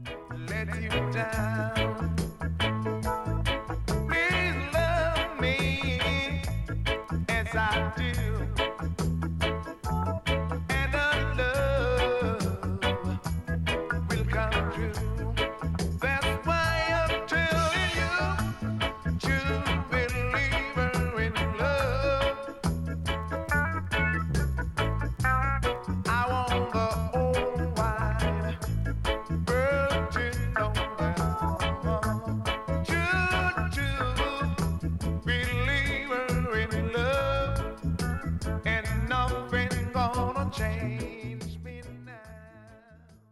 let you down. Please love me as I do, and the love will come true. That's why I'm telling you, true believer in love. I want the whole wide world to know that I'm true believer in love, and nothing gonna change.